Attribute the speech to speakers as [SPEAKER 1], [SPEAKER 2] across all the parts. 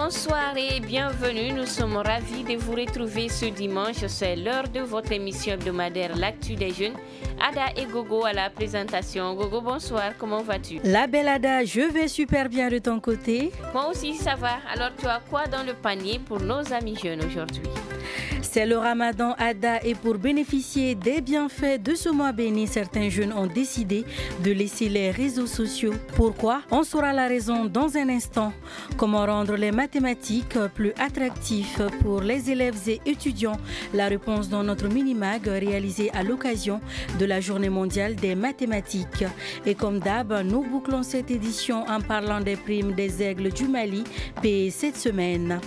[SPEAKER 1] Bonsoir et bienvenue, nous sommes ravis de vous retrouver ce dimanche, c'est l'heure de votre émission hebdomadaire L'Actu des Jeunes. Ada et Gogo à la présentation. Gogo, bonsoir, comment vas-tu?
[SPEAKER 2] La belle Ada, je vais super bien de ton côté.
[SPEAKER 1] Moi aussi ça va, alors tu as quoi dans le panier pour nos amis jeunes aujourd'hui?
[SPEAKER 2] C'est le Ramadan Ada et pour bénéficier des bienfaits de ce mois béni, certains jeunes ont décidé de laisser les réseaux sociaux. Pourquoi? On saura la raison dans un instant. Comment rendre les mathématiques plus attractifs pour les élèves et étudiants? La réponse dans notre mini-mag réalisé à l'occasion de la Journée mondiale des mathématiques. Et comme d'hab, nous bouclons cette édition en parlant des primes des aigles du Mali payées cette semaine.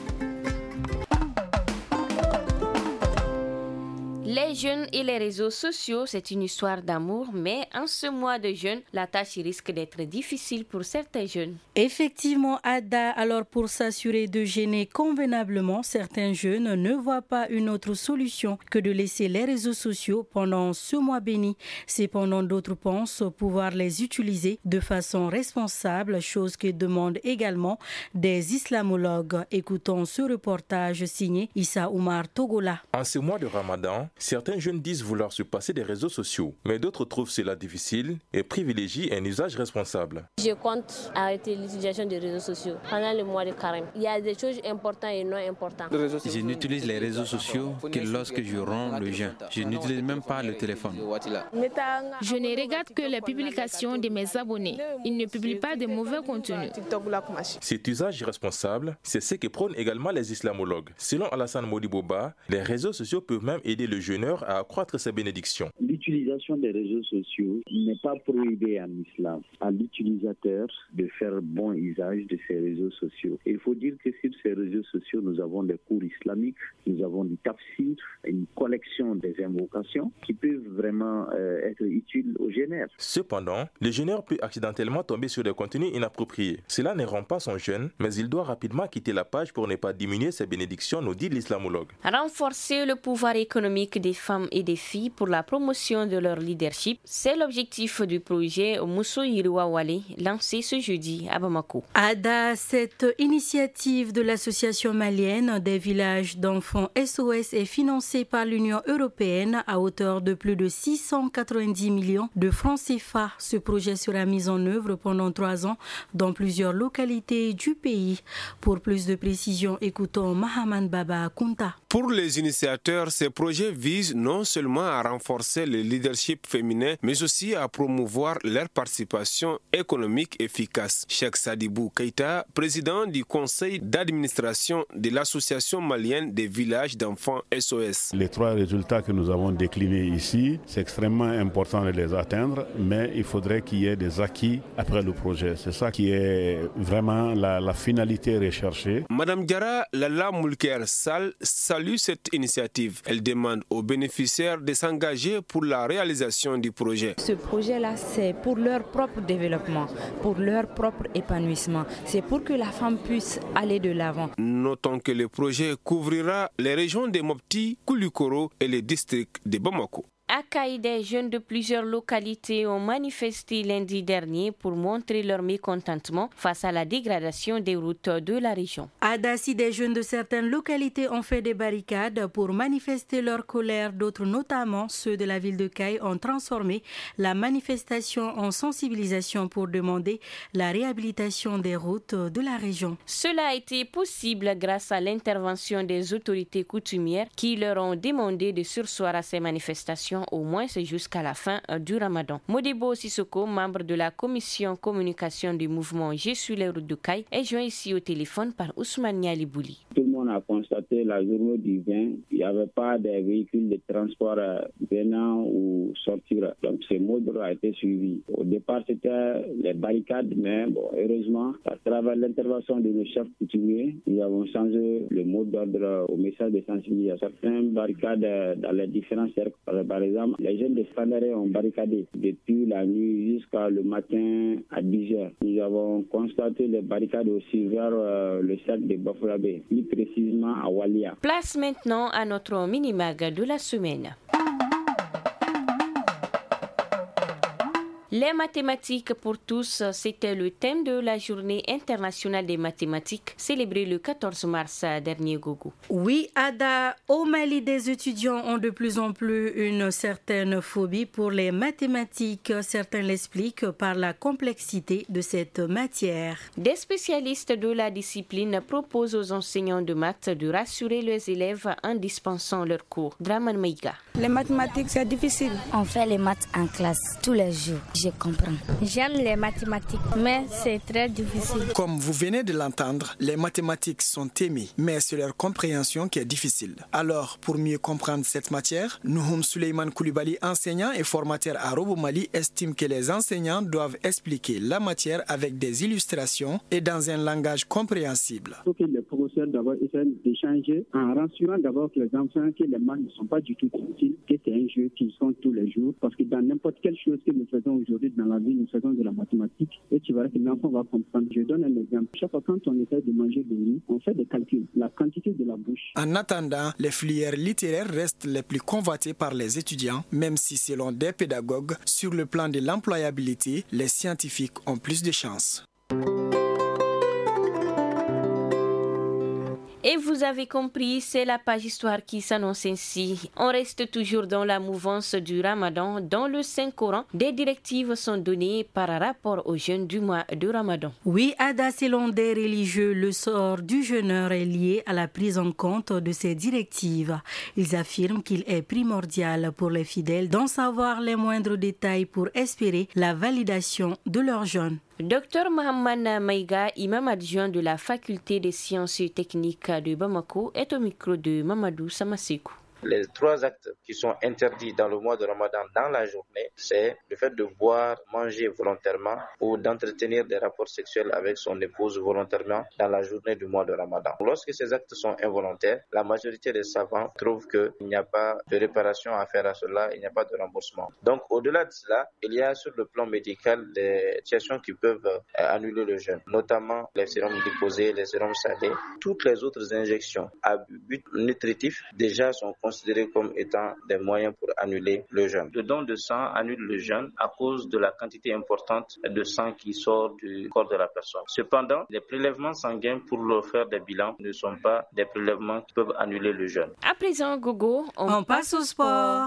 [SPEAKER 1] Les jeunes et les réseaux sociaux, c'est une histoire d'amour, mais en ce mois de jeûne, la tâche risque d'être difficile pour certains jeunes.
[SPEAKER 2] Effectivement, Ada, alors pour s'assurer de gêner convenablement, certains jeunes ne voient pas une autre solution que de laisser les réseaux sociaux pendant ce mois béni. Cependant, d'autres pensent pouvoir les utiliser de façon responsable, chose que demandent également des islamologues. Écoutons ce reportage signé Issa Oumar Togola.
[SPEAKER 3] En ce mois de Ramadan, certains jeunes disent vouloir se passer des réseaux sociaux, mais d'autres trouvent cela difficile et privilégient un usage responsable.
[SPEAKER 4] Je compte arrêter l'utilisation des réseaux sociaux pendant le mois de carême. Il y a des choses importantes et non importantes.
[SPEAKER 5] Je n'utilise les réseaux sociaux que lorsque je romps le jeûne. Je n'utilise même pas le téléphone.
[SPEAKER 6] Je ne regarde que les publications de mes abonnés. Ils ne publient pas de mauvais contenus.
[SPEAKER 3] Cet usage responsable, c'est ce que prônent également les islamologues. Selon Alassane Modiboba, les réseaux sociaux peuvent même aider le jeûneur à accroître ses bénédictions.
[SPEAKER 7] L'utilisation des réseaux sociaux n'est pas prohibée en islam. À l'utilisateur de faire bon usage de ces réseaux sociaux. Et il faut dire que sur ces réseaux sociaux, nous avons des cours islamiques, nous avons du tafsir, une collection des invocations qui peuvent vraiment être utiles aux jeûneurs.
[SPEAKER 3] Cependant, le jeûneur peut accidentellement tomber sur des contenus inappropriés. Cela ne rend pas son jeûne, mais il doit rapidement quitter la page pour ne pas diminuer ses bénédictions, nous dit l'islamologue.
[SPEAKER 1] Renforcer le pouvoir économique des femmes et des filles pour la promotion de leur leadership, c'est l'objectif du projet Mousso Yiriwawale lancé ce jeudi à Bamako.
[SPEAKER 2] Ada, cette initiative de l'association malienne des villages d'enfants SOS est financée par l'Union européenne à hauteur de plus de 690 millions de francs CFA. Ce projet sera mis en œuvre pendant 3 ans dans plusieurs localités du pays. Pour plus de précisions, écoutons Mahaman Baba Kunta.
[SPEAKER 8] Pour les initiateurs, ces projets visent non seulement à renforcer le leadership féminin, mais aussi à promouvoir leur participation économique efficace. Cheikh Sadibou Keita, président du conseil d'administration de l'association malienne des villages d'enfants SOS.
[SPEAKER 9] Les 3 résultats que nous avons déclinés ici, c'est extrêmement important de les atteindre, mais il faudrait qu'il y ait des acquis après le projet. C'est ça qui est vraiment la finalité recherchée.
[SPEAKER 8] Madame Diara Lala Moulker Sall salue cette initiative. Elle demande aux bénéficiaires de s'engager pour la réalisation du projet.
[SPEAKER 10] Ce projet-là, c'est pour leur propre développement, pour leur propre épanouissement. C'est pour que la femme puisse aller de l'avant.
[SPEAKER 8] Notons que le projet couvrira les régions de Mopti, Koulikoro et les districts de Bamako.
[SPEAKER 1] À Kaï, des jeunes de plusieurs localités ont manifesté lundi dernier pour montrer leur mécontentement face à la dégradation des routes de la région.
[SPEAKER 2] À Dassi, des jeunes de certaines localités ont fait des barricades pour manifester leur colère. D'autres, notamment ceux de la ville de Kaï, ont transformé la manifestation en sensibilisation pour demander la réhabilitation des routes de la région.
[SPEAKER 1] Cela a été possible grâce à l'intervention des autorités coutumières qui leur ont demandé de surseoir à ces manifestations au moins jusqu'à la fin du Ramadan. Modibo Sissoko, membre de la commission communication du mouvement Je suis les routes de Kaï, est joint ici au téléphone par Ousmane Nialibouli.
[SPEAKER 7] Tout le monde a constaté la journée du 20, il n'y avait pas de véhicules de transport venant ou sortir. Donc ce mode d'ordre a été suivi. Au départ, c'était les barricades, mais heureusement, à travers l'intervention de nos chefs coutumiers, nous avons changé le mode d'ordre au message de sensibilisation. Certaines barricades dans les différents cercles, par exemple, les jeunes de Sandaré ont barricadé depuis la nuit jusqu'à le matin à 10h. Nous avons constaté les barricades aussi vers le cercle de Bafouabé, plus précisément à Walia.
[SPEAKER 1] Place maintenant à notre mini-mag de la semaine. Les mathématiques pour tous, c'était le thème de la journée internationale des mathématiques célébrée le 14 mars dernier, Gogo.
[SPEAKER 2] Oui, Ada, au Mali, des étudiants ont de plus en plus une certaine phobie pour les mathématiques. Certains l'expliquent par la complexité de cette matière.
[SPEAKER 1] Des spécialistes de la discipline proposent aux enseignants de maths de rassurer les élèves en dispensant leurs cours. Draman Maïga.
[SPEAKER 11] Les mathématiques, c'est difficile.
[SPEAKER 12] On fait les maths en classe tous les jours. Je comprends.
[SPEAKER 13] J'aime les mathématiques, mais c'est très difficile.
[SPEAKER 14] Comme vous venez de l'entendre, les mathématiques sont aimées, mais c'est leur compréhension qui est difficile. Alors, pour mieux comprendre cette matière, Nouhoum Suleiman Koulibaly, enseignant et formateur à Robo Mali, estime que les enseignants doivent expliquer la matière avec des illustrations et dans un langage compréhensible.
[SPEAKER 7] Il faut que les professeurs d'abord essaient d'échanger en rassurant d'abord que les enfants que les maths ne sont pas du tout difficiles, que c'est un jeu qu'ils font tous les jours, parce que dans n'importe quelle chose que nous faisons aujourd'hui dans la vie, nous faisons de la mathématique et tu verras que l'enfant va comprendre. Je donne un exemple. Chaque fois quand on essaie de manger de riz, on fait des calculs, la quantité de la bouche.
[SPEAKER 14] En attendant, les filières littéraires restent les plus convoitées par les étudiants, même si selon des pédagogues, sur le plan de l'employabilité, les scientifiques ont plus de chances.
[SPEAKER 1] Et vous avez compris, c'est la page histoire qui s'annonce ainsi. On reste toujours dans la mouvance du Ramadan. Dans le Saint-Coran, des directives sont données par rapport aux jeûnes du mois de Ramadan.
[SPEAKER 2] Oui, Ada, selon des religieux, le sort du jeûneur est lié à la prise en compte de ces directives. Ils affirment qu'il est primordial pour les fidèles d'en savoir les moindres détails pour espérer la validation de leur jeûne.
[SPEAKER 1] Dr Mohamed Maïga, imam adjoint de la faculté des sciences et techniques de Bamako, est au micro de Mamadou Samasekou.
[SPEAKER 15] Les 3 actes qui sont interdits dans le mois de Ramadan dans la journée, c'est le fait de boire, manger volontairement ou d'entretenir des rapports sexuels avec son épouse volontairement dans la journée du mois de Ramadan. Lorsque ces actes sont involontaires, la majorité des savants trouvent qu'il n'y a pas de réparation à faire à cela, il n'y a pas de remboursement. Donc au-delà de cela, il y a sur le plan médical des situations qui peuvent annuler le jeûne, notamment les sérums déposés, les sérums salés. Toutes les autres injections à but nutritif déjà sont considérés comme étant des moyens pour annuler le jeûne. Le don de sang annule le jeûne à cause de la quantité importante de sang qui sort du corps de la personne. Cependant, les prélèvements sanguins pour leur faire des bilans ne sont pas des prélèvements qui peuvent annuler le jeûne.
[SPEAKER 1] À présent, Gogo,
[SPEAKER 2] on passe au sport.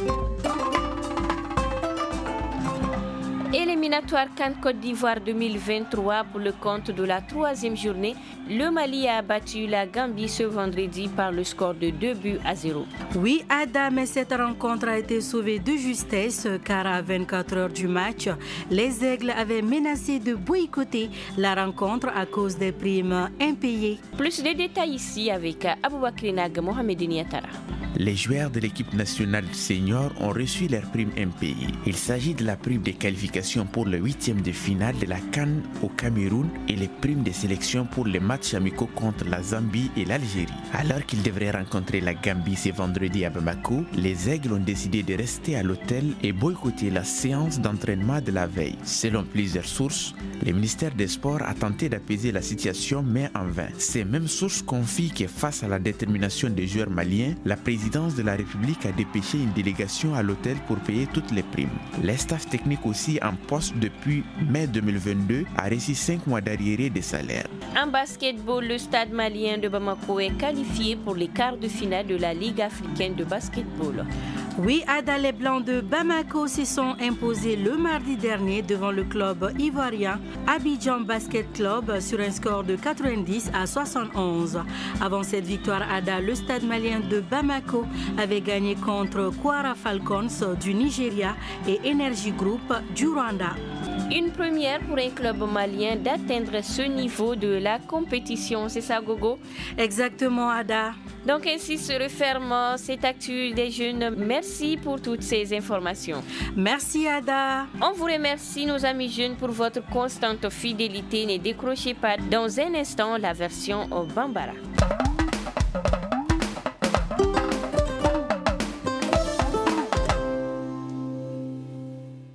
[SPEAKER 1] Éliminatoire CAN Côte d'Ivoire 2023 pour le compte de la 3e journée. Le Mali a battu la Gambie ce vendredi par le score de 2-0.
[SPEAKER 2] Oui, Ada, mais cette rencontre a été sauvée de justesse car à 24 heures du match, les Aigles avaient menacé de boycotter la rencontre à cause des primes impayées.
[SPEAKER 1] Plus de détails ici avec Aboubakri Nag Mohamedine Yatara.
[SPEAKER 16] Les joueurs de l'équipe nationale senior ont reçu leurs primes impayées. Il s'agit de la prime de qualification pour le 8e de finale de la CAN au Cameroun et les primes de sélection pour les matchs amicaux contre la Zambie et l'Algérie. Alors qu'ils devraient rencontrer la Gambie ce vendredi à Bamako, les Aigles ont décidé de rester à l'hôtel et boycotter la séance d'entraînement de la veille. Selon plusieurs sources, le ministère des Sports a tenté d'apaiser la situation mais en vain. Ces mêmes sources confient que face à la détermination des joueurs maliens, la présidence de la République a dépêché une délégation à l'hôtel pour payer toutes les primes. Les staffs techniques aussi en poste depuis mai 2022 a reçu 5 mois d'arriérés de salaire.
[SPEAKER 1] En basketball, le stade malien de Bamako est qualifié pour les quarts de finale de la Ligue africaine de basketball.
[SPEAKER 2] Oui, Ada, les Blancs de Bamako se sont imposés le mardi dernier devant le club ivoirien Abidjan Basket Club sur un score de 90-71. Avant cette victoire, Ada, le stade malien de Bamako avait gagné contre Kwara Falcons du Nigeria et Energy Group du Rwanda.
[SPEAKER 1] Une première pour un club malien d'atteindre ce niveau de la compétition, c'est ça, Gogo?
[SPEAKER 2] Exactement, Ada.
[SPEAKER 1] Donc ainsi se referme cette actu des jeunes. Merci pour toutes ces informations.
[SPEAKER 2] Merci, Ada.
[SPEAKER 1] On vous remercie, nos amis jeunes, pour votre constante fidélité. Ne décrochez pas. Dans un instant, la version au Bambara.